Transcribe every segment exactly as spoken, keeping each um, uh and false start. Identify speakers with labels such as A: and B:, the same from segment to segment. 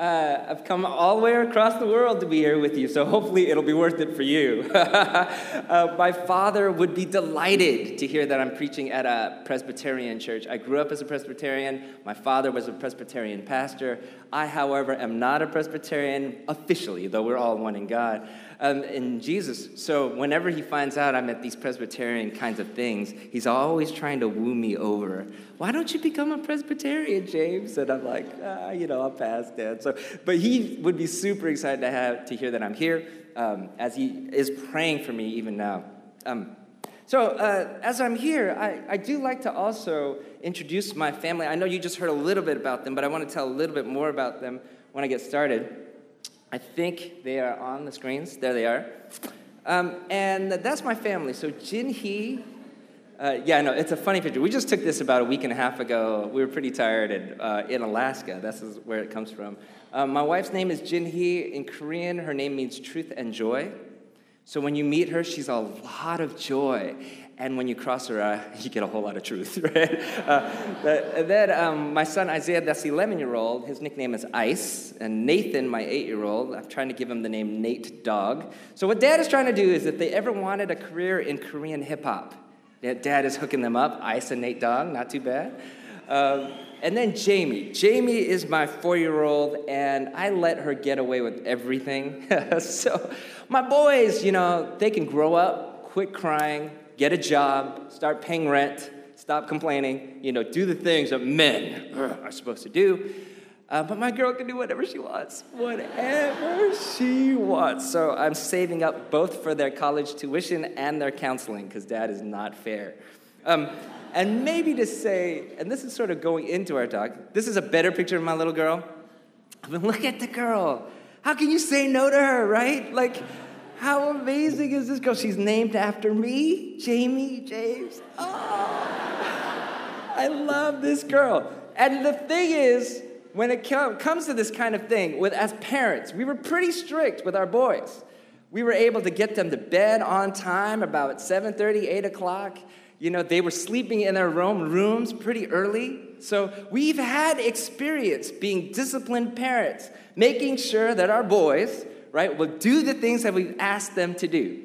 A: Uh, I've come all the way across the world to be here with you, so hopefully it'll be worth it for you. uh, my father would be delighted to hear that I'm preaching at a Presbyterian church. I grew up as a Presbyterian. My father was a Presbyterian pastor. I, however, am not a Presbyterian officially, though we're all one in God, um, in Jesus. So whenever he finds out I'm at these Presbyterian kinds of things, he's always trying to woo me over. Why don't you become a Presbyterian, James? And I'm like, ah, you know, I'll pass, Dad. So, but he would be super excited to have to hear that I'm here, um, as he is praying for me even now. Um, so uh, as I'm here, I, I do like to also introduce my family. I know you just heard a little bit about them, but I want to tell a little bit more about them when I get started. I think they are on the screens. There they are. Um, and that's my family. So Jin Hee. Uh, yeah, no, it's a funny picture. We just took this about a week and a half ago. We were pretty tired and, uh, in Alaska. This is where it comes from. Um, my wife's name is Jin Hee. In Korean, her name means truth and joy. So when you meet her, she's a lot of joy. And when you cross her, uh, you get a whole lot of truth, right? Uh, but, and then um, my son Isaiah, that's the eleven-year-old, his nickname is Ice. And Nathan, my eight-year-old, I'm trying to give him the name Nate Dog. So what Dad is trying to do is if they ever wanted a career in Korean hip-hop, Dad is hooking them up. Ice and Nate Dog, not too bad. Um, and then Jamie. Jamie is my four-year-old, and I let her get away with everything. So my boys, you know, they can grow up, quit crying, get a job, start paying rent, stop complaining, you know, do the things that men are supposed to do. Uh, but my girl can do whatever she wants, whatever she wants. So I'm saving up both for their college tuition and their counseling, because Dad is not fair. Um, and maybe to say, and this is sort of going into our talk, this is a better picture of my little girl. I mean, look at the girl. How can you say no to her, right? Like, how amazing is this girl? She's named after me, Jamie, James. Oh, I love this girl. And the thing is, when it comes to this kind of thing, with as parents, we were pretty strict with our boys. We were able to get them to bed on time, about seven thirty, eight o'clock. You know, they were sleeping in their own rooms pretty early. So we've had experience being disciplined parents, making sure that our boys, right, will do the things that we've asked them to do.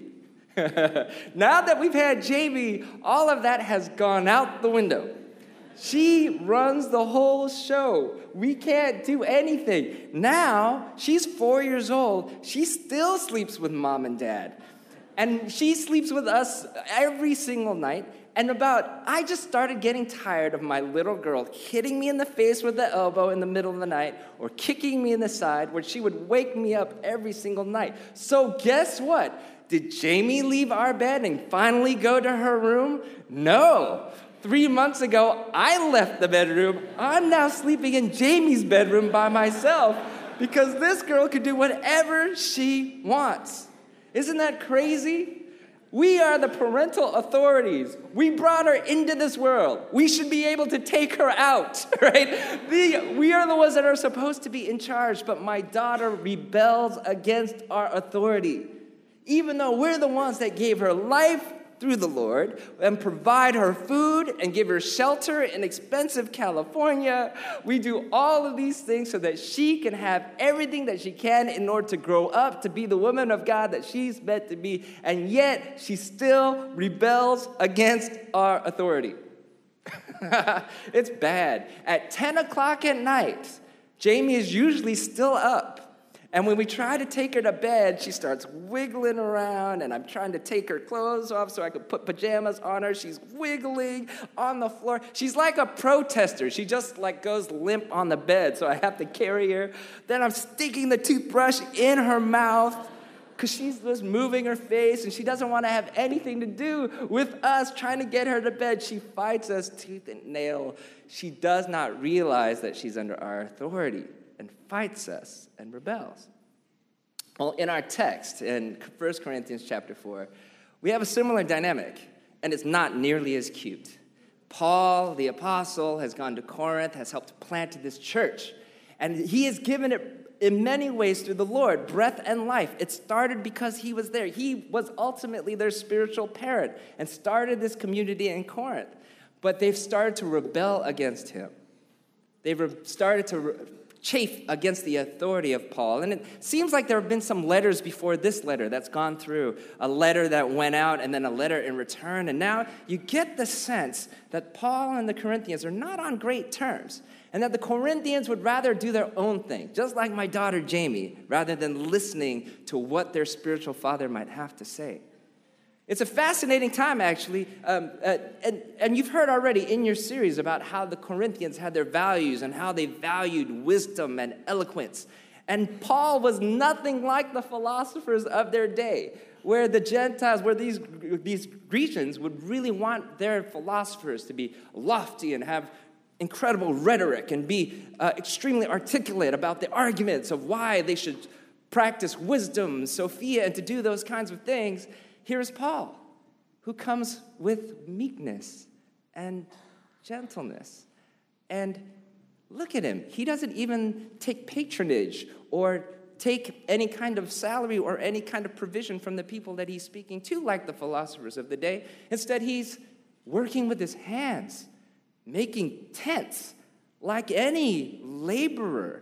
A: Now that we've had Jamie, all of that has gone out the window. She runs the whole show. We can't do anything. Now, she's four years old. She still sleeps with Mom and Dad. And she sleeps with us every single night. And about, I just started getting tired of my little girl hitting me in the face with the elbow in the middle of the night or kicking me in the side where she would wake me up every single night. So guess what? Did Jamie leave our bed and finally go to her room? No. Three months ago, I left the bedroom. I'm now sleeping in Jamie's bedroom by myself because this girl can do whatever she wants. Isn't that crazy? We are the parental authorities. We brought her into this world. We should be able to take her out, right? The, we are the ones that are supposed to be in charge, but my daughter rebels against our authority. Even though we're the ones that gave her life through the Lord and provide her food and give her shelter in expensive California. We do all of these things so that she can have everything that she can in order to grow up to be the woman of God that she's meant to be. And yet she still rebels against our authority. It's bad. At ten o'clock at night, Jamie is usually still up. And when we try to take her to bed, she starts wiggling around, and I'm trying to take her clothes off so I could put pajamas on her. She's wiggling on the floor. She's like a protester. She just like goes limp on the bed, so I have to carry her. Then I'm sticking the toothbrush in her mouth because she's just moving her face, and she doesn't want to have anything to do with us trying to get her to bed. She fights us tooth and nail. She does not realize that she's under our authority and fights us and rebels. Well, in our text, in First Corinthians chapter four, we have a similar dynamic, and it's not nearly as cute. Paul, the apostle, has gone to Corinth, has helped plant this church, and he has given it in many ways through the Lord, breath and life. It started because he was there. He was ultimately their spiritual parent and started this community in Corinth, but they've started to rebel against him. They've re- started to... Re- chafe against the authority of Paul. And it seems like there have been some letters before this letter that's gone through, a letter that went out and then a letter in return. And now you get the sense that Paul and the Corinthians are not on great terms, and that the Corinthians would rather do their own thing, just like my daughter Jamie, rather than listening to what their spiritual father might have to say. It's a fascinating time, actually, um, uh, and, and you've heard already in your series about how the Corinthians had their values and how they valued wisdom and eloquence. And Paul was nothing like the philosophers of their day, where the Gentiles, where these, these Grecians would really want their philosophers to be lofty and have incredible rhetoric and be uh, extremely articulate about the arguments of why they should practice wisdom, Sophia, and to do those kinds of things. Here's Paul, who comes with meekness and gentleness. And look at him. He doesn't even take patronage or take any kind of salary or any kind of provision from the people that he's speaking to, like the philosophers of the day. Instead, he's working with his hands, making tents like any laborer.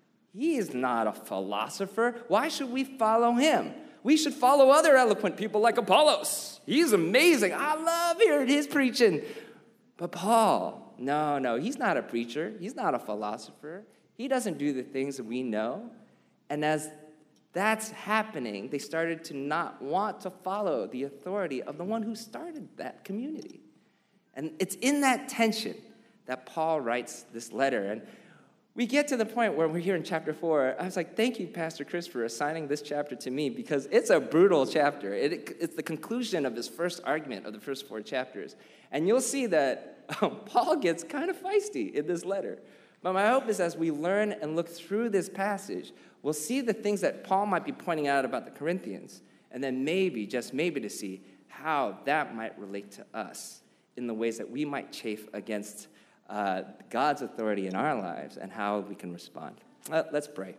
A: He is not a philosopher. Why should we follow him? We should follow other eloquent people like Apollos. He's amazing. I love hearing his preaching. But Paul, no, no, he's not a preacher. He's not a philosopher. He doesn't do the things that we know. And as that's happening, they started to not want to follow the authority of the one who started that community. And it's in that tension that Paul writes this letter. And we get to the point where we're here in chapter four. I was like, thank you, Pastor Chris, for assigning this chapter to me, because it's a brutal chapter. It, it's the conclusion of his first argument of the first four chapters. And you'll see that um, Paul gets kind of feisty in this letter. But my hope is as we learn and look through this passage, we'll see the things that Paul might be pointing out about the Corinthians, and then maybe, just maybe, to see how that might relate to us in the ways that we might chafe against Uh, God's authority in our lives and how we can respond. Uh, let's pray.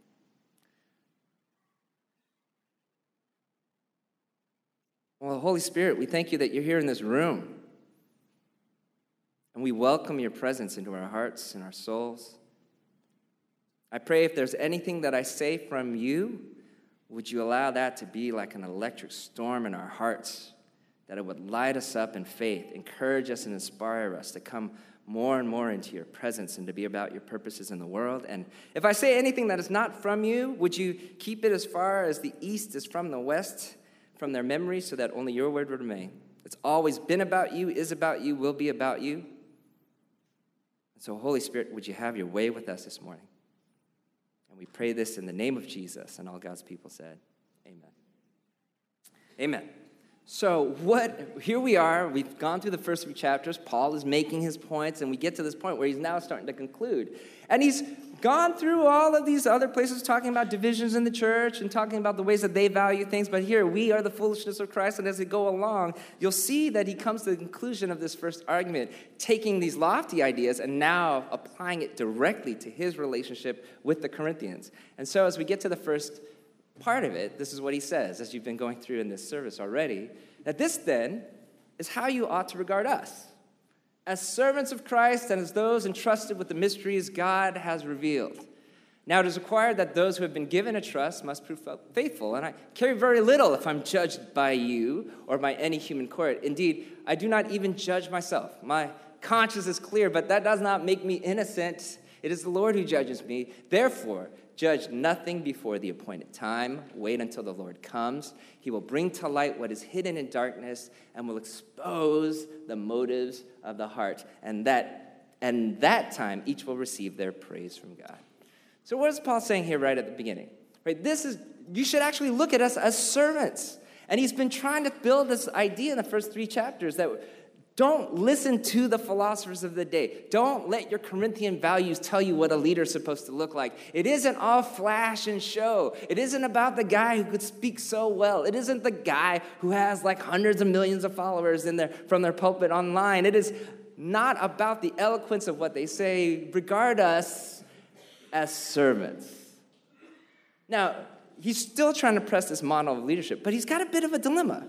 A: Well, Holy Spirit, we thank you that you're here in this room. And we welcome your presence into our hearts and our souls. I pray if there's anything that I say from you, would you allow that to be like an electric storm in our hearts, that it would light us up in faith, encourage us and inspire us to come more and more into your presence and to be about your purposes in the world. And if I say anything that is not from you, would you keep it as far as the east is from the west, from their memory, so that only your word would remain. It's always been about you, is about you, will be about you. And so, Holy Spirit, would you have your way with us this morning? And we pray this in the name of Jesus, and all God's people said, amen. Amen. So what, here we are, we've gone through the first three chapters. Paul is making his points, and we get to this point where he's now starting to conclude. And he's gone through all of these other places talking about divisions in the church and talking about the ways that they value things. But here, we are the foolishness of Christ, and as we go along, you'll see that he comes to the conclusion of this first argument, taking these lofty ideas and now applying it directly to his relationship with the Corinthians. And so as we get to the first part of it, this is what he says, as you've been going through in this service already, that this then is how you ought to regard us, as servants of Christ and as those entrusted with the mysteries God has revealed. Now it is required that those who have been given a trust must prove faithful, and I care very little if I'm judged by you or by any human court. Indeed, I do not even judge myself. My conscience is clear, but that does not make me innocent. It is the Lord who judges me. Therefore, judge nothing before the appointed time. Wait until the Lord comes. He will bring to light what is hidden in darkness and will expose the motives of the heart. And that, and that time, each will receive their praise from God. So what is Paul saying here right at the beginning? Right, this is, you should actually look at us as servants. And he's been trying to build this idea in the first three chapters that don't listen to the philosophers of the day. Don't let your Corinthian values tell you what a leader is supposed to look like. It isn't all flash and show. It isn't about the guy who could speak so well. It isn't the guy who has like hundreds of millions of followers in their, from their pulpit online. It is not about the eloquence of what they say. Regard us as servants. Now, he's still trying to press this model of leadership, but he's got a bit of a dilemma.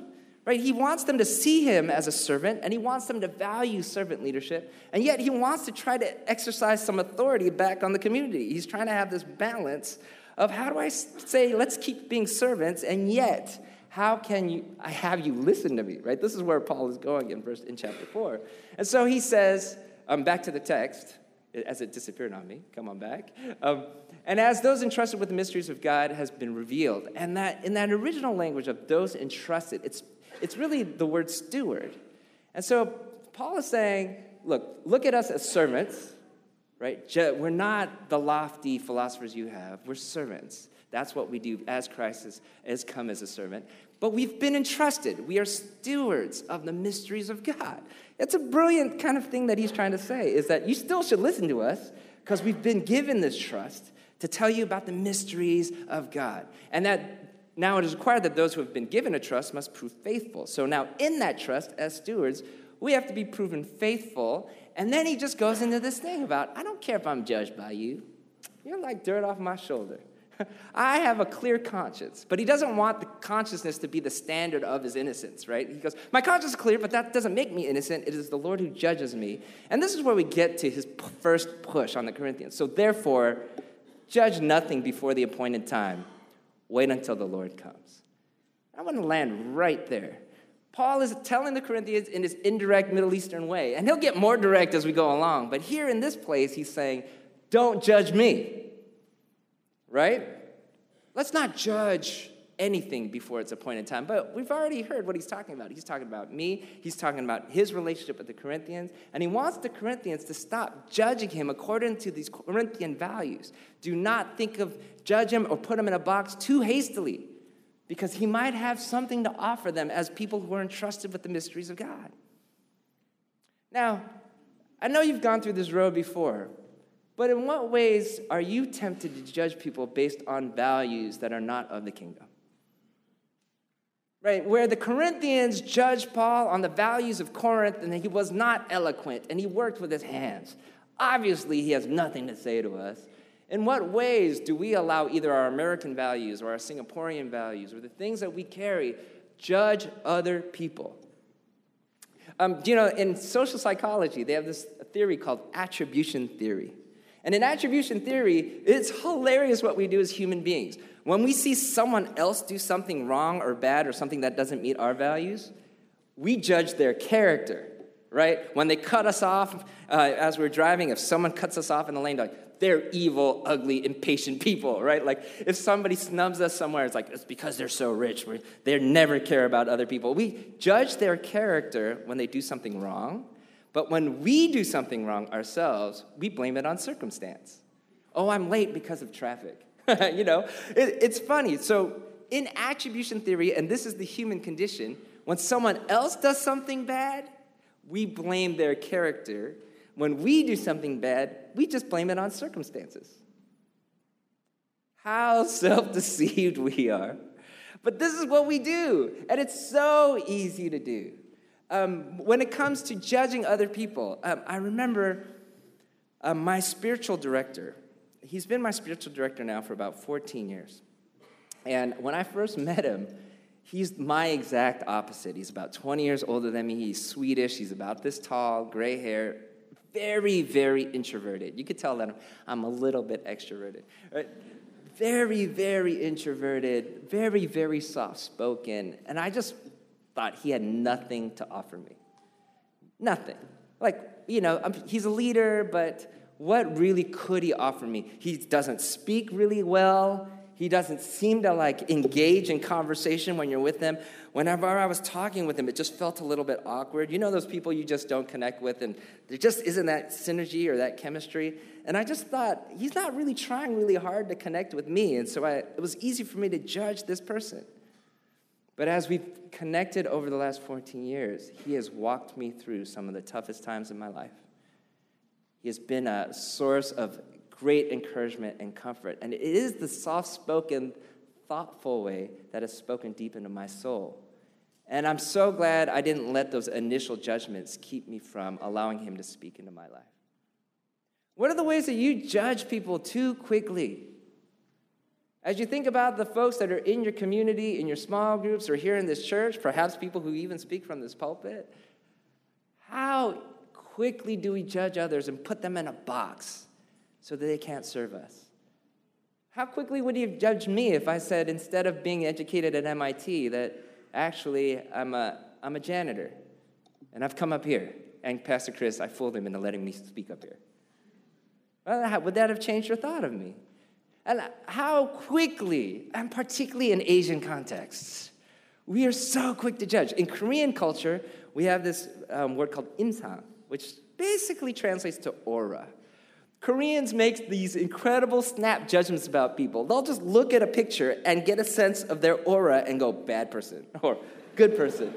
A: right? He wants them to see him as a servant, and he wants them to value servant leadership, and yet he wants to try to exercise some authority back on the community. He's trying to have this balance of how do I say, let's keep being servants, and yet, how can you, I have you listen to me, right? This is where Paul is going in verse in chapter four. And so he says, um, back to the text, as it disappeared on me, come on back. Um, and as those entrusted with the mysteries of God has been revealed, and that in that original language of those entrusted, it's it's really the word steward. And so Paul is saying, look, look at us as servants, right? We're not the lofty philosophers you have. We're servants. That's what we do as Christ has, has come as a servant. But we've been entrusted. We are stewards of the mysteries of God. It's a brilliant kind of thing that he's trying to say, is that you still should listen to us because we've been given this trust to tell you about the mysteries of God. And that now it is required that those who have been given a trust must prove faithful. So now in that trust, as stewards, we have to be proven faithful. And then he just goes into this thing about, I don't care if I'm judged by you. You're like dirt off my shoulder. I have a clear conscience. But he doesn't want the consciousness to be the standard of his innocence, right? He goes, my conscience is clear, but that doesn't make me innocent. It is the Lord who judges me. And this is where we get to his p- first push on the Corinthians. So therefore, judge nothing before the appointed time. Wait until the Lord comes. I want to land right there. Paul is telling the Corinthians in his indirect Middle Eastern way, and he'll get more direct as we go along. But here in this place, he's saying, don't judge me. Right? Let's not judge anything before its appointed time. But we've already heard what he's talking about. He's talking about me. He's talking about his relationship with the Corinthians. And he wants the Corinthians to stop judging him according to these Corinthian values. Do not think of judge him or put him in a box too hastily, because he might have something to offer them as people who are entrusted with the mysteries of God. Now, I know you've gone through this road before, but in what ways are you tempted to judge people based on values that are not of the kingdom? Right, where the Corinthians judged Paul on the values of Corinth, and he was not eloquent, and he worked with his hands. Obviously, he has nothing to say to us. In what ways do we allow either our American values or our Singaporean values or the things that we carry judge other people? Um, you know, in social psychology, they have this theory called attribution theory. And in attribution theory, it's hilarious what we do as human beings. When we see someone else do something wrong or bad or something that doesn't meet our values, we judge their character, right? When they cut us off uh, as we're driving, if someone cuts us off in the lane, like, they're evil, ugly, impatient people, right? Like, if somebody snubs us somewhere, it's like, it's because they're so rich. They never care about other people. We judge their character when they do something wrong. But when we do something wrong ourselves, we blame it on circumstance. Oh, I'm late because of traffic. you know, it, it's funny. So in attribution theory, and this is the human condition, when someone else does something bad, we blame their character. When we do something bad, we just blame it on circumstances. How self-deceived we are. But this is what we do, and it's so easy to do. Um, when it comes to judging other people, um, I remember uh, my spiritual director. He's been my spiritual director now for about fourteen years. And when I first met him, he's my exact opposite. He's about twenty years older than me. He's Swedish. He's about this tall, gray hair, very, very introverted. You could tell that I'm, I'm a little bit extroverted. Right? Very, very introverted, very, very soft-spoken. And I just thought he had nothing to offer me. Nothing. Like, you know, I'm, he's a leader, but what really could he offer me? He doesn't speak really well. He doesn't seem to, like, engage in conversation when you're with him. Whenever I was talking with him, it just felt a little bit awkward. You know those people you just don't connect with, and there just isn't that synergy or that chemistry? And I just thought, he's not really trying really hard to connect with me, and so I, it was easy for me to judge this person. But as we've connected over the last fourteen years, he has walked me through some of the toughest times in my life. He has been a source of great encouragement and comfort. And it is the soft-spoken, thoughtful way that has spoken deep into my soul. And I'm so glad I didn't let those initial judgments keep me from allowing him to speak into my life. What are the ways that you judge people too quickly? As you think about the folks that are in your community, in your small groups, or here in this church, perhaps people who even speak from this pulpit, how quickly do we judge others and put them in a box so that they can't serve us? How quickly would you have judged me if I said, instead of being educated at M I T, that actually I'm a, I'm a janitor, and I've come up here, and Pastor Chris, I fooled him into letting me speak up here. Well, how, would that have changed your thought of me? And how quickly, and particularly in Asian contexts, we are so quick to judge. In Korean culture, we have this um, word called imsang, which basically translates to aura. Koreans make these incredible snap judgments about people. They'll just look at a picture and get a sense of their aura and go, bad person, or good person.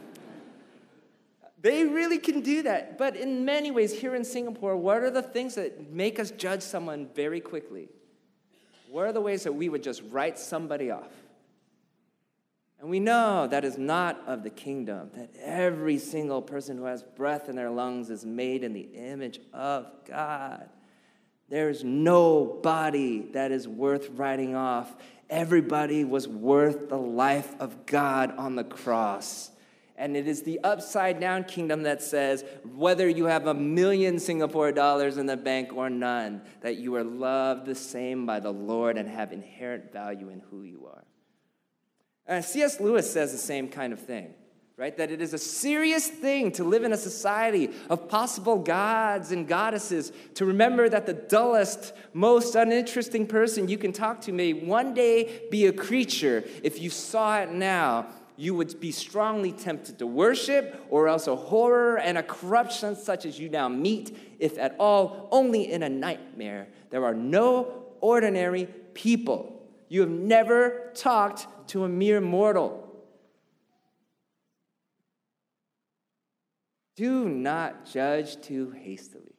A: They really can do that. But in many ways, here in Singapore, what are the things that make us judge someone very quickly? What are the ways that we would just write somebody off? And we know that is not of the kingdom, that every single person who has breath in their lungs is made in the image of God. There is nobody that is worth writing off. Everybody was worth the life of God on the cross. And it is the upside-down kingdom that says, whether you have a million Singapore dollars in the bank or none, that you are loved the same by the Lord and have inherent value in who you are. Uh, C S Lewis says the same kind of thing, right? That it is a serious thing to live in a society of possible gods and goddesses, to remember that the dullest, most uninteresting person you can talk to may one day be a creature. If you saw it now, you would be strongly tempted to worship, or else a horror and a corruption such as you now meet, if at all, only in a nightmare. There are no ordinary people. You have never talked to a mere mortal. Do not judge too hastily.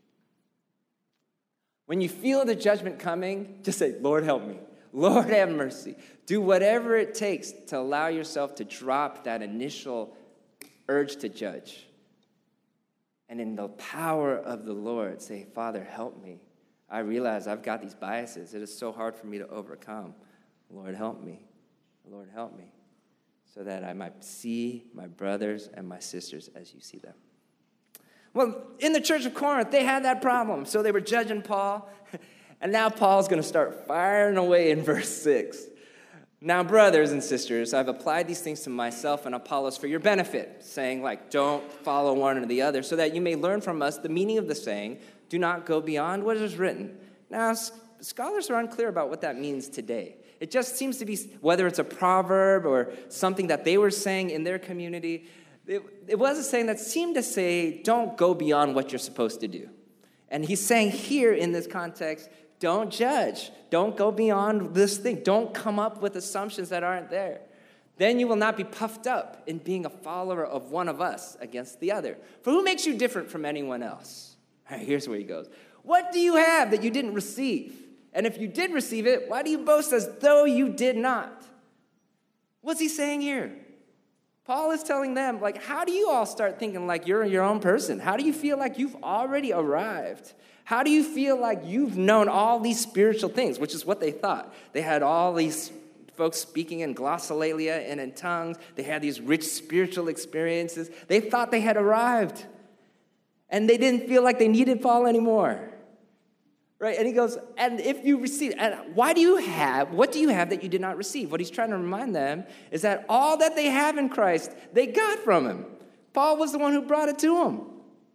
A: When you feel the judgment coming, just say, Lord, help me. Lord, have mercy. Do whatever it takes to allow yourself to drop that initial urge to judge. And in the power of the Lord, say, Father, help me. I realize I've got these biases. It is so hard for me to overcome. Lord, help me. Lord, help me. So that I might see my brothers and my sisters as you see them. Well, in the church of Corinth, they had that problem. So they were judging Paul. And now Paul's going to start firing away in verse six. Now, brothers and sisters, I've applied these things to myself and Apollos for your benefit, saying, like, don't follow one or the other, so that you may learn from us the meaning of the saying, do not go beyond what is written. Now, scholars are unclear about what that means today. It just seems to be, whether it's a proverb or something that they were saying in their community, it, it was a saying that seemed to say, don't go beyond what you're supposed to do. And he's saying here in this context, don't judge. Don't go beyond this thing. Don't come up with assumptions that aren't there. Then you will not be puffed up in being a follower of one of us against the other. For who makes you different from anyone else? All right, here's where he goes. What do you have that you didn't receive? And if you did receive it, why do you boast as though you did not? What's he saying here? Paul is telling them, like, how do you all start thinking like you're your own person? How do you feel like you've already arrived? How do you feel like you've known all these spiritual things, which is what they thought? They had all these folks speaking in glossolalia and in tongues. They had these rich spiritual experiences. They thought they had arrived. And they didn't feel like they needed Paul anymore. Right? And he goes, and if you receive, and why do you have, what do you have that you did not receive? What he's trying to remind them is that all that they have in Christ, they got from him. Paul was the one who brought it to them.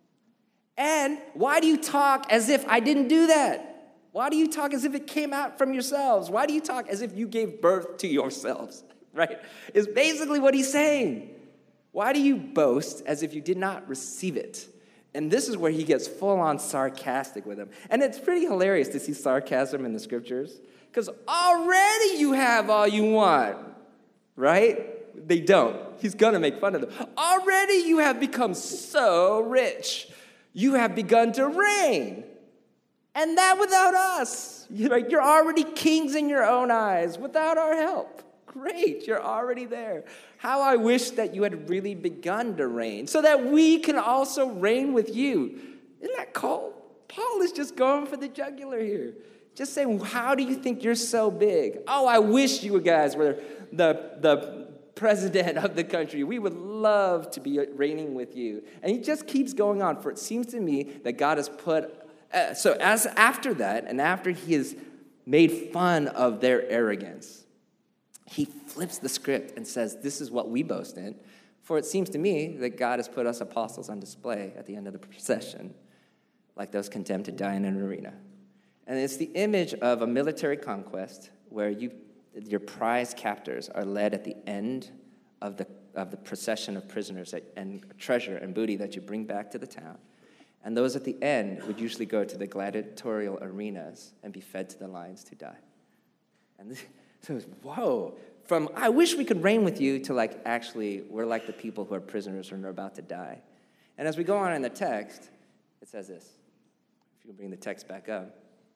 A: And why do you talk as if I didn't do that? Why do you talk as if it came out from yourselves? Why do you talk as if you gave birth to yourselves? Right? Is basically what he's saying. Why do you boast as if you did not receive it? And this is where he gets full-on sarcastic with them. And it's pretty hilarious to see sarcasm in the scriptures, because already you have all you want, right? They don't. He's going to make fun of them. Already you have become so rich. You have begun to reign. And that without us. You're, like, you're already kings in your own eyes without our help. Great, you're already there. How I wish that you had really begun to reign so that we can also reign with you. Isn't that cold? Paul is just going for the jugular here. Just saying, how do you think you're so big? Oh, I wish you guys were the, the president of the country. We would love to be reigning with you. And he just keeps going on. For it seems to me that God has put, uh, so as after that, and after he has made fun of their arrogance, he flips the script and says, this is what we boast in. For it seems to me that God has put us apostles on display at the end of the procession, like those condemned to die in an arena. And it's the image of a military conquest where you, your prize captors are led at the end of the, of the procession of prisoners that, and treasure and booty that you bring back to the town. And those at the end would usually go to the gladiatorial arenas and be fed to the lions to die. And this, so it's, whoa, from I wish we could reign with you to like actually we're like the people who are prisoners and are about to die. And as we go on in the text, it says this. If you can bring the text back up.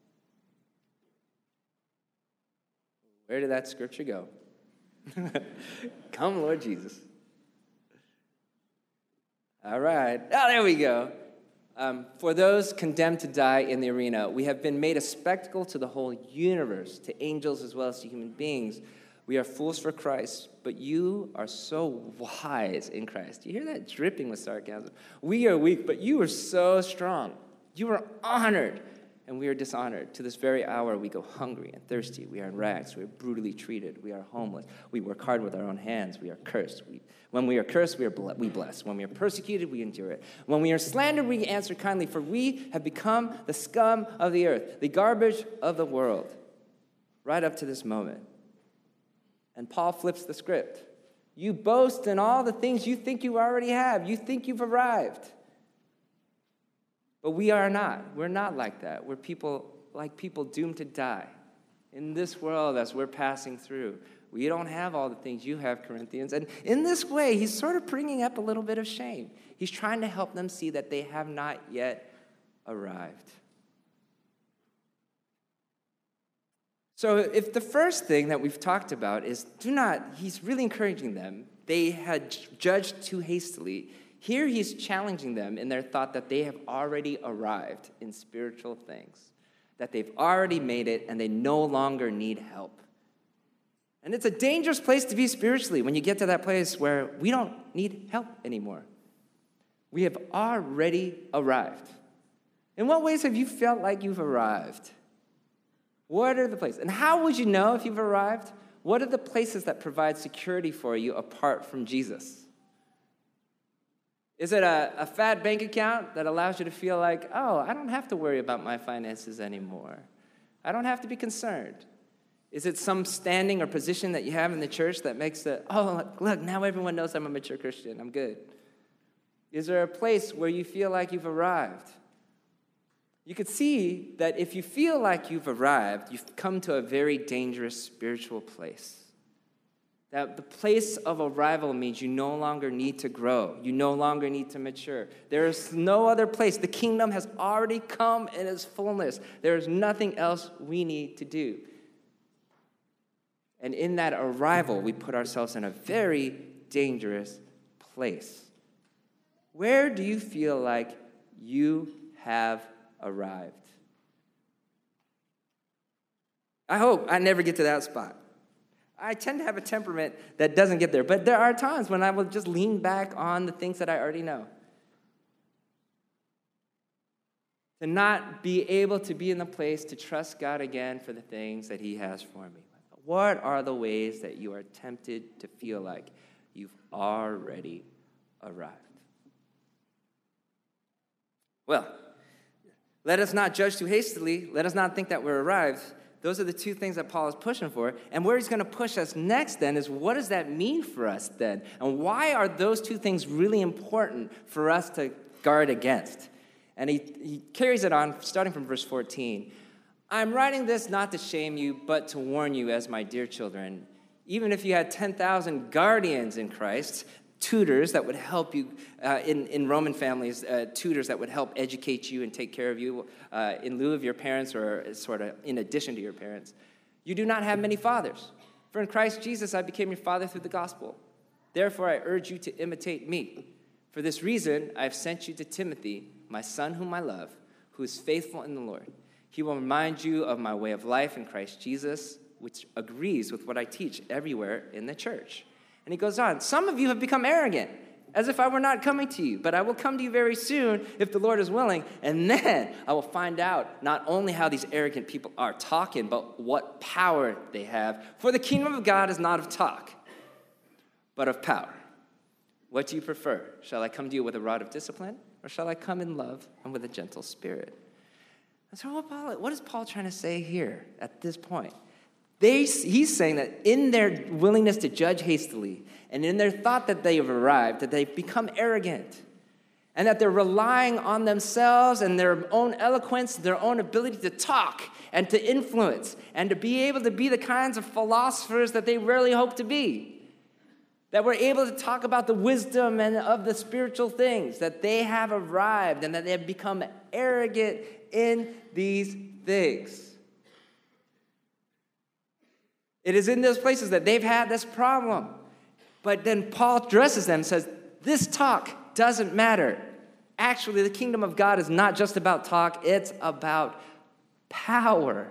A: Where did that scripture go? Come, Lord Jesus. All right. Oh, there we go. Um, for those condemned to die in the arena, we have been made a spectacle to the whole universe, to angels as well as to human beings. We are fools for Christ, but you are so wise in Christ. You hear that dripping with sarcasm? We are weak, but you are so strong. You are honored, and we are dishonored. To this very hour, we go hungry and thirsty. We are in rags. We are brutally treated. We are homeless. We work hard with our own hands. We are cursed. We, when we are cursed, we are ble- we bless. When we are persecuted, we endure it. When we are slandered, we answer kindly, for we have become the scum of the earth, the garbage of the world, right up to this moment. And Paul flips the script. You boast in all the things you think you already have. You think you've arrived. But we are not. We're not like that. We're people like people doomed to die. In this world as we're passing through, we don't have all the things you have, Corinthians. And in this way, he's sort of bringing up a little bit of shame. He's trying to help them see that they have not yet arrived. So if the first thing that we've talked about is do not, he's really encouraging them. They had judged too hastily. Here he's challenging them in their thought that they have already arrived in spiritual things, that they've already made it and they no longer need help. And it's a dangerous place to be spiritually when you get to that place where we don't need help anymore. We have already arrived. In what ways have you felt like you've arrived? What are the places? And how would you know if you've arrived? What are the places that provide security for you apart from Jesus? Is it a, a fat bank account that allows you to feel like, oh, I don't have to worry about my finances anymore. I don't have to be concerned. Is it some standing or position that you have in the church that makes it, oh, look, now everyone knows I'm a mature Christian. I'm good. Is there a place where you feel like you've arrived? You could see that if you feel like you've arrived, you've come to a very dangerous spiritual place. That the place of arrival means you no longer need to grow. You no longer need to mature. There is no other place. The kingdom has already come in its fullness. There is nothing else we need to do. And in that arrival, we put ourselves in a very dangerous place. Where do you feel like you have arrived? I hope I never get to that spot. I tend to have a temperament that doesn't get there, but there are times when I will just lean back on the things that I already know. To not be able to be in the place to trust God again for the things that he has for me. What are the ways that you are tempted to feel like you've already arrived? Well, let us not judge too hastily. Let us not think that we're arrived. Those are the two things that Paul is pushing for. And where he's going to push us next then is what does that mean for us then? And why are those two things really important for us to guard against? And he, he carries it on starting from verse fourteen. I'm writing this not to shame you, but to warn you as my dear children. Even if you had ten thousand guardians in Christ, tutors that would help you uh, in, in Roman families, uh, tutors that would help educate you and take care of you uh, in lieu of your parents or sort of in addition to your parents. You do not have many fathers. For in Christ Jesus I became your father through the gospel. Therefore I urge you to imitate me. For this reason I have sent you to Timothy, my son whom I love, who is faithful in the Lord. He will remind you of my way of life in Christ Jesus, which agrees with what I teach everywhere in the church. And he goes on, some of you have become arrogant, as if I were not coming to you, but I will come to you very soon if the Lord is willing, and then I will find out not only how these arrogant people are talking, but what power they have. For the kingdom of God is not of talk, but of power. What do you prefer? Shall I come to you with a rod of discipline, or shall I come in love and with a gentle spirit? And so what, Paul, what is Paul trying to say here at this point? They, he's saying that in their willingness to judge hastily and in their thought that they have arrived, that they've become arrogant and that they're relying on themselves and their own eloquence, their own ability to talk and to influence and to be able to be the kinds of philosophers that they rarely hope to be. That we're able to talk about the wisdom and of the spiritual things, that they have arrived and that they have become arrogant in these things. It is in those places that they've had this problem. But then Paul addresses them and says, this talk doesn't matter. Actually, the kingdom of God is not just about talk, it's about power.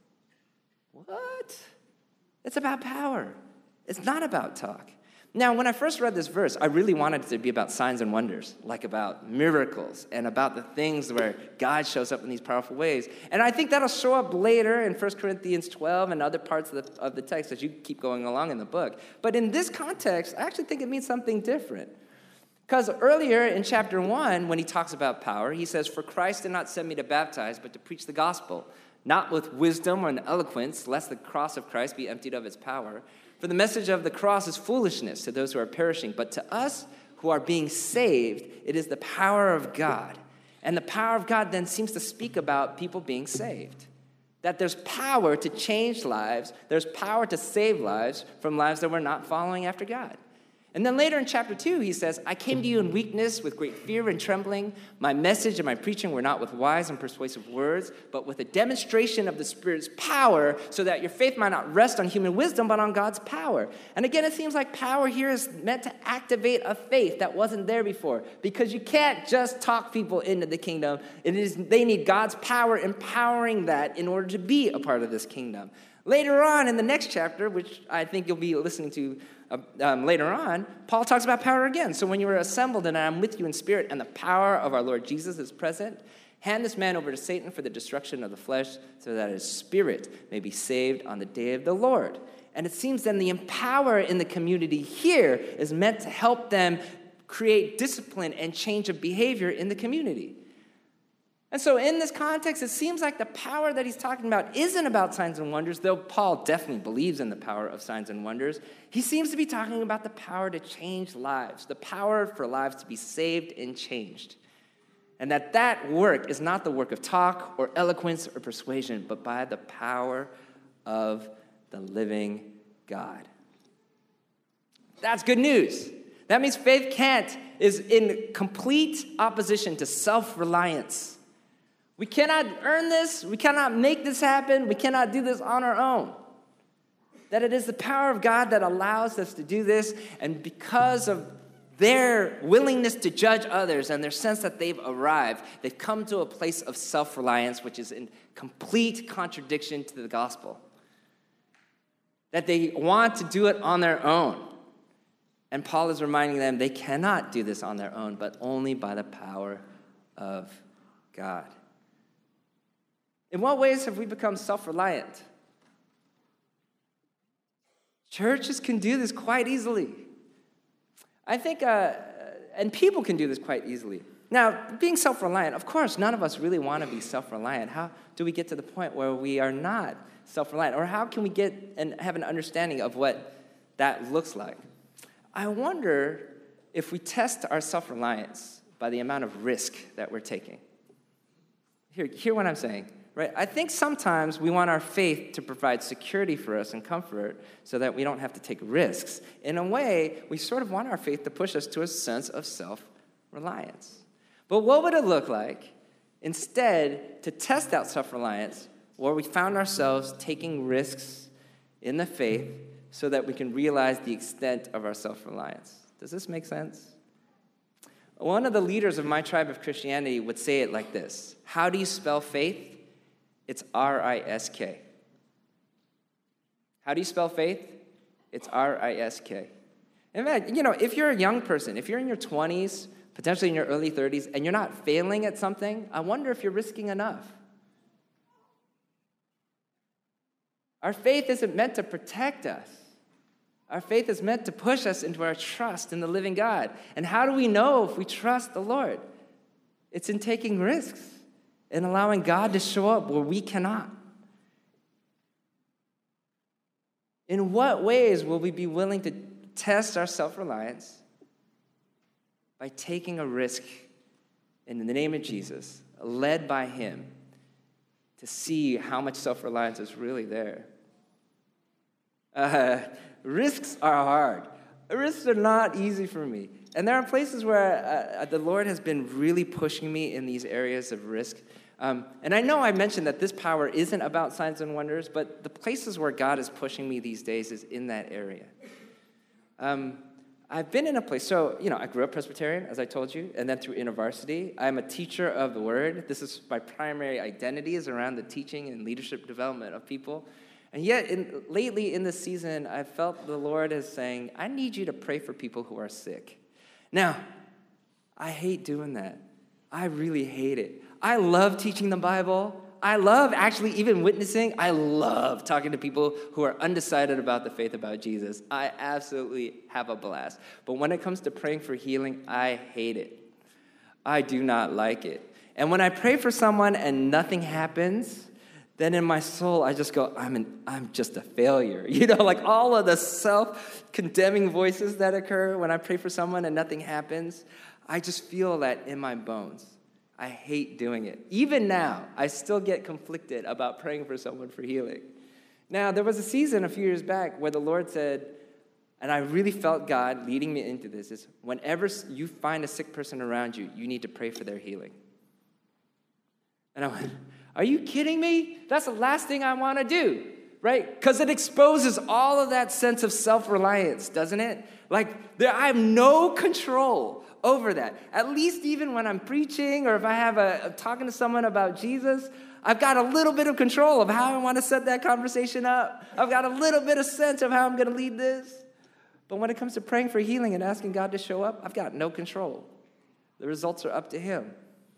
A: What? It's about power. It's not about talk. Now, when I first read this verse, I really wanted it to be about signs and wonders, like about miracles and about the things where God shows up in these powerful ways. And I think that'll show up later in First Corinthians twelve and other parts of the, of the text as you keep going along in the book. But in this context, I actually think it means something different. Because earlier in chapter one, when he talks about power, he says, for Christ did not send me to baptize, but to preach the gospel, not with wisdom or in eloquence, lest the cross of Christ be emptied of its power. For the message of the cross is foolishness to those who are perishing, but to us who are being saved, it is the power of God. And the power of God then seems to speak about people being saved. That there's power to change lives, there's power to save lives from lives that were not following after God. And then later in chapter two, he says, I came to you in weakness with great fear and trembling. My message and my preaching were not with wise and persuasive words, but with a demonstration of the Spirit's power, so that your faith might not rest on human wisdom, but on God's power. And again, it seems like power here is meant to activate a faith that wasn't there before, because you can't just talk people into the kingdom. It is, they need God's power empowering that in order to be a part of this kingdom. Later on in the next chapter, which I think you'll be listening to uh, um, later on, Paul talks about power again. So when you are assembled and I am with you in spirit and the power of our Lord Jesus is present, hand this man over to Satan for the destruction of the flesh so that his spirit may be saved on the day of the Lord. And it seems then the empower in the community here is meant to help them create discipline and change of behavior in the community. And so in this context, it seems like the power that he's talking about isn't about signs and wonders, though Paul definitely believes in the power of signs and wonders. He seems to be talking about the power to change lives, the power for lives to be saved and changed. And that that work is not the work of talk or eloquence or persuasion, but by the power of the living God. That's good news. That means faith can't is in complete opposition to self-reliance. We cannot earn this. We cannot make this happen. We cannot do this on our own. That it is the power of God that allows us to do this, and because of their willingness to judge others and their sense that they've arrived, they've come to a place of self-reliance, which is in complete contradiction to the gospel. That they want to do it on their own. And Paul is reminding them they cannot do this on their own, but only by the power of God. In what ways have we become self-reliant? Churches can do this quite easily. I think, uh, and people can do this quite easily. Now, being self-reliant, of course, none of us really want to be self-reliant. How do we get to the point where we are not self-reliant? Or how can we get and have an understanding of what that looks like? I wonder if we test our self-reliance by the amount of risk that we're taking. Hear, hear what I'm saying. Right? I think sometimes we want our faith to provide security for us and comfort so that we don't have to take risks. In a way, we sort of want our faith to push us to a sense of self-reliance. But what would it look like instead to test out self-reliance where we found ourselves taking risks in the faith so that we can realize the extent of our self-reliance? Does this make sense? One of the leaders of my tribe of Christianity would say it like this: how do you spell faith? It's R I S K. How do you spell faith? It's R I S K. In fact, you know, if you're a young person, if you're in your twenties, potentially in your early thirties, and you're not failing at something, I wonder if you're risking enough. Our faith isn't meant to protect us. Our faith is meant to push us into our trust in the living God. And how do we know if we trust the Lord? It's in taking risks and allowing God to show up where we cannot. In what ways will we be willing to test our self-reliance? By taking a risk in the name of Jesus, led by him, to see how much self-reliance is really there. Uh, risks are hard. Risks are not easy for me. And there are places where uh, the Lord has been really pushing me in these areas of risk. Um, and I know I mentioned that this power isn't about signs and wonders, but the places where God is pushing me these days is in that area. Um, I've been in a place, so, you know, I grew up Presbyterian, as I told you, and then through InterVarsity. I'm a teacher of the Word. This is my primary identity is around the teaching and leadership development of people. And yet, in, lately in this season, I felt the Lord is saying, I need you to pray for people who are sick. Now, I hate doing that. I really hate it. I love teaching the Bible. I love actually even witnessing. I love talking to people who are undecided about the faith about Jesus. I absolutely have a blast. But when it comes to praying for healing, I hate it. I do not like it. And when I pray for someone and nothing happens, then in my soul, I just go, I'm an, I'm just a failure. You know, like all of the self-condemning voices that occur when I pray for someone and nothing happens, I just feel that in my bones. I hate doing it. Even now, I still get conflicted about praying for someone for healing. Now, there was a season a few years back where the Lord said, and I really felt God leading me into this, is whenever you find a sick person around you, you need to pray for their healing. And I went, are you kidding me? That's the last thing I want to do, right? Because it exposes all of that sense of self-reliance, doesn't it? Like, there, I have no control over that. At least even when I'm preaching or if I have a, a talking to someone about Jesus, I've got a little bit of control of how I want to set that conversation up. I've got a little bit of sense of how I'm going to lead this. But when it comes to praying for healing and asking God to show up, I've got no control. The results are up to him.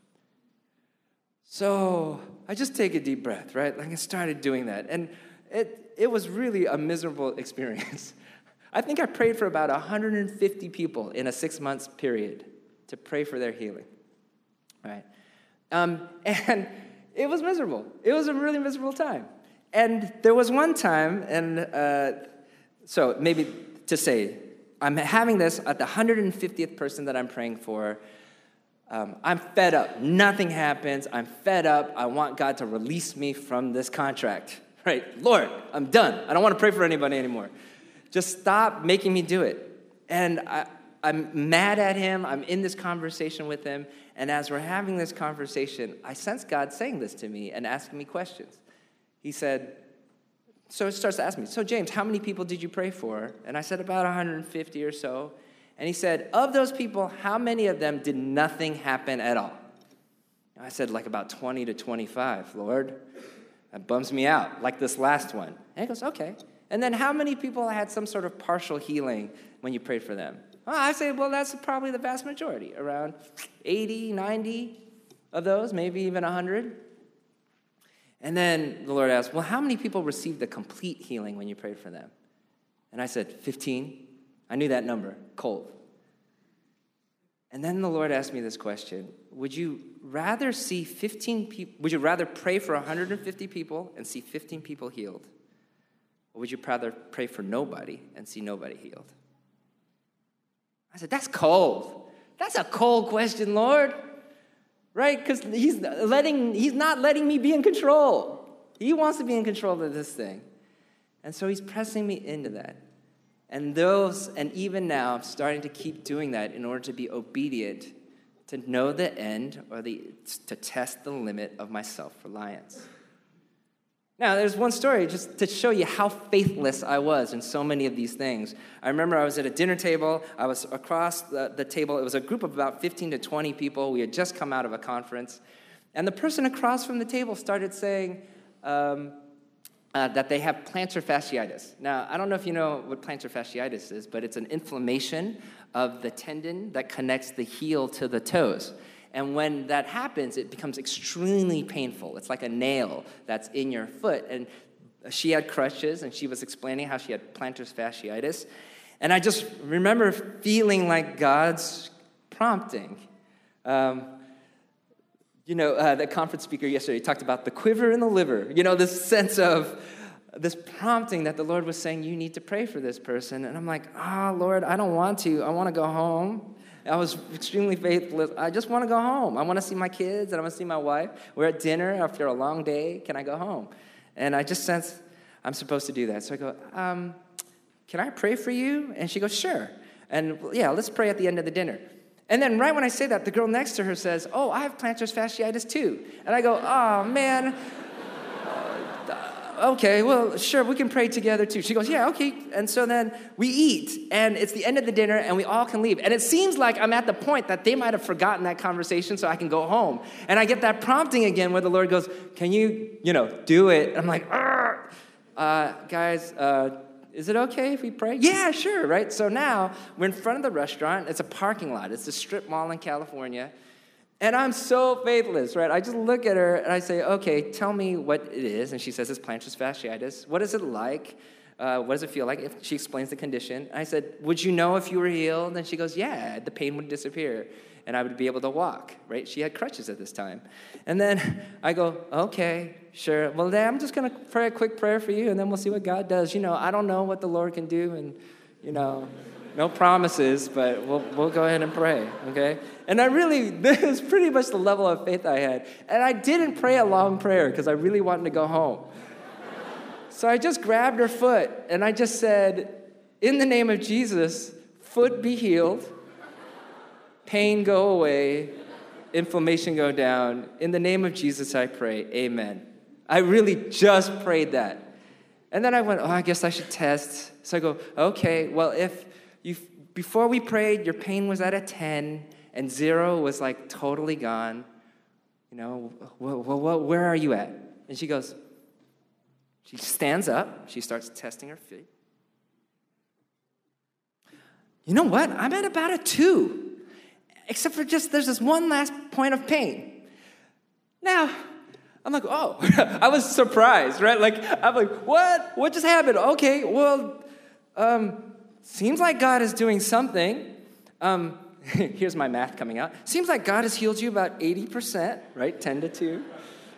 A: So I just take a deep breath, right? Like I started doing that. And it, it was really a miserable experience. I think I prayed for about one hundred fifty people in a six-month period to pray for their healing, right? Um, and it was miserable. It was a really miserable time. And there was one time, and uh, so maybe to say, I'm having this at the one hundred fiftieth person that I'm praying for. Um, I'm fed up. Nothing happens. I'm fed up. I want God to release me from this contract, right? Lord, I'm done. I don't want to pray for anybody anymore. Just stop making me do it. And I, I'm mad at him. I'm in this conversation with him. And as we're having this conversation, I sense God saying this to me and asking me questions. He said, so he starts to ask me, so James, how many people did you pray for? And I said, about one hundred fifty or so. And he said, of those people, how many of them did nothing happen at all? And I said, like about twenty to twenty-five, Lord. That bums me out, like this last one. And he goes, okay. And then how many people had some sort of partial healing when you prayed for them? Oh, I say, well, that's probably the vast majority, around eighty, ninety of those, maybe even one hundred. And then the Lord asked, well, how many people received the complete healing when you prayed for them? And I said, fifteen. I knew that number, cold. And then the Lord asked me this question, would you rather see fifteen people, would you rather pray for one hundred fifty people and see fifteen people healed? Or would you rather pray for nobody and see nobody healed? I said, that's cold. That's a cold question, Lord. Right? Because he's letting, he's not letting me be in control. He wants to be in control of this thing. And so he's pressing me into that. And those, and even now, I'm starting to keep doing that in order to be obedient, to know the end, or the to test the limit of my self-reliance. Now, there's one story just to show you how faithless I was in so many of these things. I remember I was at a dinner table. I was across the, the table. It was a group of about fifteen to twenty people. We had just come out of a conference. And the person across from the table started saying, um, uh, that they have plantar fasciitis. Now, I don't know if you know what plantar fasciitis is, but it's an inflammation of the tendon that connects the heel to the toes. And when that happens, it becomes extremely painful. It's like a nail that's in your foot. And she had crutches, and she was explaining how she had plantar fasciitis. And I just remember feeling like God's prompting. Um, you know, uh, the conference speaker yesterday talked about the quiver in the liver. You know, this sense of this prompting that the Lord was saying, you need to pray for this person. And I'm like, ah, oh, Lord, I don't want to. I want to go home. I was extremely faithless. I just want to go home. I want to see my kids, and I want to see my wife. We're at dinner after a long day. Can I go home? And I just sense I'm supposed to do that. So I go, um, can I pray for you? And she goes, sure. And yeah, let's pray at the end of the dinner. And then right when I say that, the girl next to her says, oh, I have plantar fasciitis too. And I go, oh, man. Okay, well, sure, we can pray together too. She goes, yeah, okay. And so then we eat, and it's the end of the dinner, and we all can leave. And it seems like I'm at the point that they might have forgotten that conversation so I can go home. And I get that prompting again where the Lord goes, can you, you know, do it? And I'm like, uh, guys, uh, is it okay if we pray? Yeah, sure, right? So now we're in front of the restaurant. It's a parking lot. It's a strip mall in California. And I'm so faithless, right? I just look at her and I say, okay, tell me what it is. And she says it's plantar fasciitis. What is it like? Uh, what does it feel like? If she explains the condition. I said, would you know if you were healed? And she goes, yeah, the pain would disappear and I would be able to walk, right? She had crutches at this time. And then I go, okay, sure. Well, then I'm just going to pray a quick prayer for you, and then we'll see what God does. You know, I don't know what the Lord can do, and, you know, no promises, but we'll we'll go ahead and pray, okay? And I really, this is pretty much the level of faith I had. And I didn't pray a long prayer because I really wanted to go home. So I just grabbed her foot, and I just said, in the name of Jesus, foot be healed, pain go away, inflammation go down. In the name of Jesus, I pray, amen. I really just prayed that. And then I went, oh, I guess I should test. So I go, okay, well, if you before we prayed, your pain was at a ten, and zero was like totally gone, you know, well, well, where are you at? And she goes, she stands up, she starts testing her feet. You know what? I'm at about a two, except for just there's this one last point of pain. Now, I'm like, oh, I was surprised, right? Like, I'm like, what? What just happened? Okay, well, um, seems like God is doing something. Um, here's my math coming out. Seems like God has healed you about eighty percent, right? ten to two. Do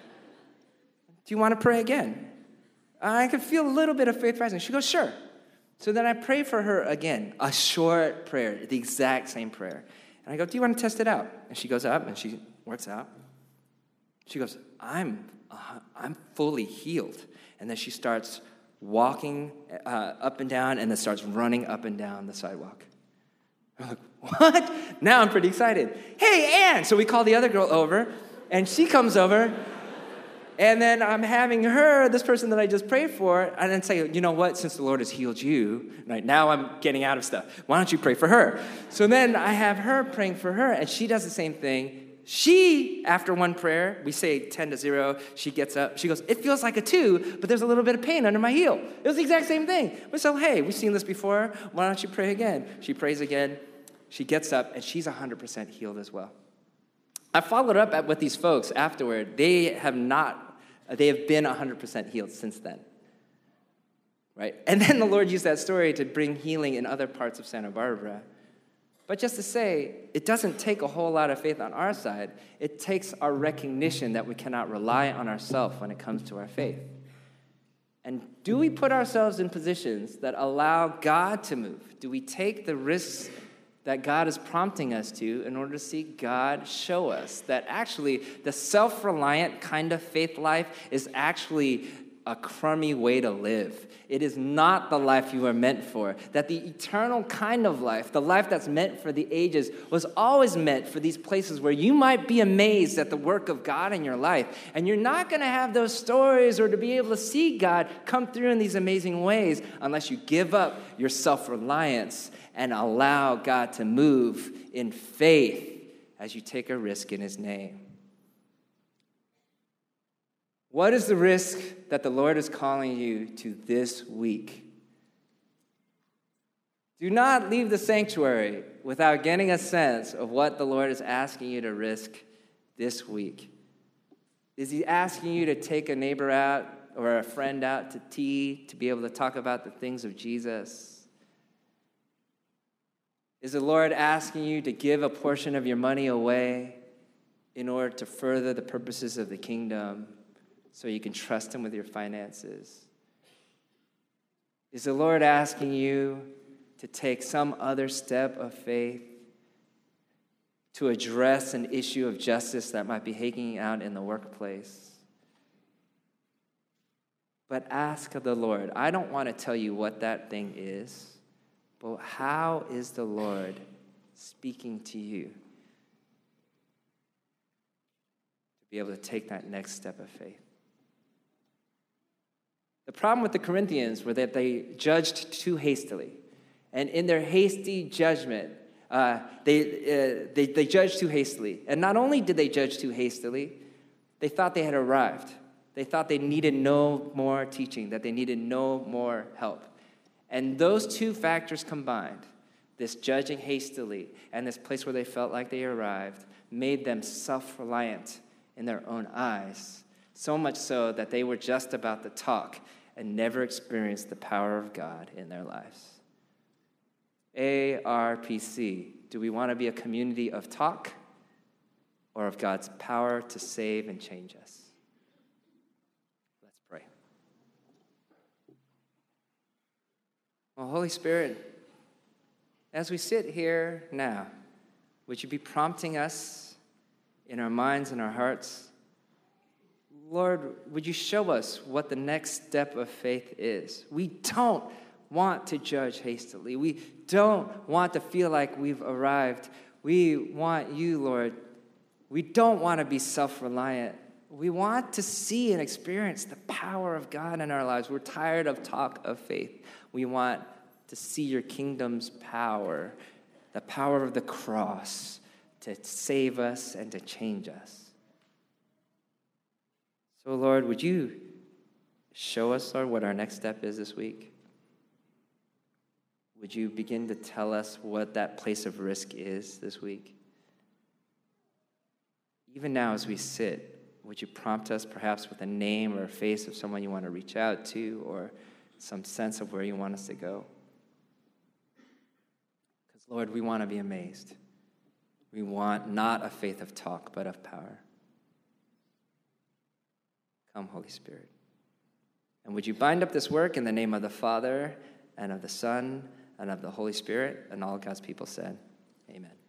A: you want to pray again? I could feel a little bit of faith rising. She goes, sure. So then I pray for her again, a short prayer, the exact same prayer. And I go, do you want to test it out? And she goes up and she works out. She goes, I'm uh, I'm fully healed. And then she starts walking uh, up and down and then starts running up and down the sidewalk. I'm like, what? Now I'm pretty excited. Hey, Ann! So we call the other girl over, and she comes over, and then I'm having her, this person that I just prayed for, and then say, you know what? Since the Lord has healed you, right now I'm getting out of stuff. Why don't you pray for her? So then I have her praying for her, and she does the same thing. She, after one prayer, we say ten to zero, she gets up. She goes, it feels like a two, but there's a little bit of pain under my heel. It was the exact same thing. We said, hey, we've seen this before. Why don't you pray again? She prays again. She gets up, and she's one hundred percent healed as well. I followed up with these folks afterward. They have not, they have been one hundred percent healed since then. Right? And then the Lord used that story to bring healing in other parts of Santa Barbara. But just to say, it doesn't take a whole lot of faith on our side. It takes our recognition that we cannot rely on ourselves when it comes to our faith. And do we put ourselves in positions that allow God to move? Do we take the risks that God is prompting us to in order to see God show us that actually the self-reliant kind of faith life is actually a crummy way to live? It is not the life you are meant for. That the eternal kind of life, the life that's meant for the ages, was always meant for these places where you might be amazed at the work of God in your life. And you're not going to have those stories or to be able to see God come through in these amazing ways unless you give up your self-reliance and allow God to move in faith as you take a risk in his name. What is the risk that the Lord is calling you to this week? Do not leave the sanctuary without getting a sense of what the Lord is asking you to risk this week. Is he asking you to take a neighbor out or a friend out to tea to be able to talk about the things of Jesus? Is the Lord asking you to give a portion of your money away in order to further the purposes of the kingdom so you can trust him with your finances? Is the Lord asking you to take some other step of faith to address an issue of justice that might be hanging out in the workplace? But ask of the Lord. I don't want to tell you what that thing is, but how is the Lord speaking to you to be able to take that next step of faith? The problem with the Corinthians was that they judged too hastily. And in their hasty judgment, uh, they, uh, they, they judged too hastily. And not only did they judge too hastily, they thought they had arrived. They thought they needed no more teaching, that they needed no more help. And those two factors combined, this judging hastily and this place where they felt like they arrived, made them self-reliant in their own eyes, so much so that they were just about to talk and never experienced the power of God in their lives. A R P C, do we want to be a community of talk or of God's power to save and change us? Let's pray. Well, Holy Spirit, as we sit here now, would you be prompting us in our minds and our hearts? Lord, would you show us what the next step of faith is? We don't want to judge hastily. We don't want to feel like we've arrived. We want you, Lord. We don't want to be self-reliant. We want to see and experience the power of God in our lives. We're tired of talk of faith. We want to see your kingdom's power, the power of the cross to save us and to change us. So, Lord, would you show us, Lord, what our next step is this week? Would you begin to tell us what that place of risk is this week? Even now as we sit, would you prompt us perhaps with a name or a face of someone you want to reach out to or some sense of where you want us to go? Because, Lord, we want to be amazed. We want not a faith of talk, but of power. Come, Holy Spirit. And would you bind up this work in the name of the Father and of the Son and of the Holy Spirit, and all God's people said, amen.